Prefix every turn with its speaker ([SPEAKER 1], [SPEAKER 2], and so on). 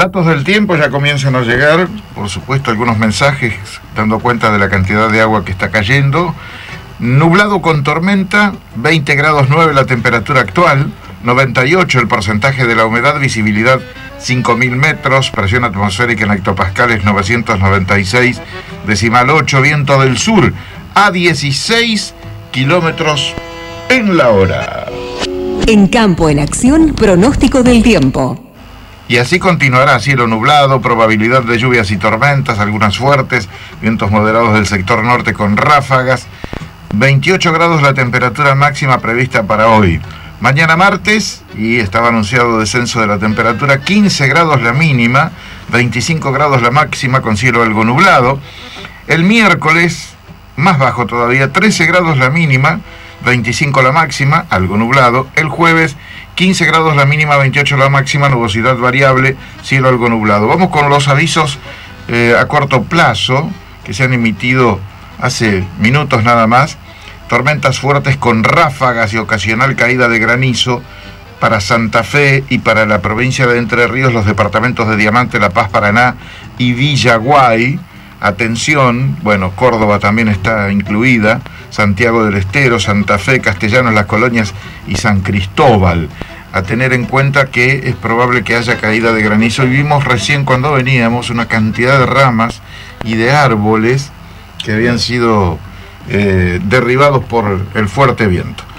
[SPEAKER 1] Datos del tiempo ya comienzan a llegar, por supuesto algunos mensajes dando cuenta de la cantidad de agua que está cayendo. Nublado con tormenta, 20 grados 9 la temperatura actual, 98 el porcentaje de la humedad, visibilidad 5.000 metros, presión atmosférica en hectopascales 996, decimal 8, viento del sur a 16 kilómetros en la hora.
[SPEAKER 2] En Campo en Acción, pronóstico del tiempo.
[SPEAKER 1] Y así continuará, cielo nublado, probabilidad de lluvias y tormentas, algunas fuertes, vientos moderados del sector norte con ráfagas. 28 grados la temperatura máxima prevista para hoy. Mañana martes, y estaba anunciado descenso de la temperatura, 15 grados la mínima, 25 grados la máxima con cielo algo nublado. El miércoles, más bajo todavía, 13 grados la mínima, 25 la máxima, algo nublado. El jueves, 15 grados la mínima, 28 la máxima, nubosidad variable, cielo algo nublado. Vamos con los avisos a corto plazo que se han emitido hace minutos nada más. Tormentas fuertes con ráfagas y ocasional caída de granizo para Santa Fe y para la provincia de Entre Ríos, los departamentos de Diamante, La Paz, Paraná y Villaguay. Atención, bueno, Córdoba también está incluida, Santiago del Estero, Santa Fe, Castellanos, Las Colonias y San Cristóbal. A tener en cuenta que es probable que haya caída de granizo, y vimos recién cuando veníamos una cantidad de ramas y de árboles que habían sido derribados por el fuerte viento.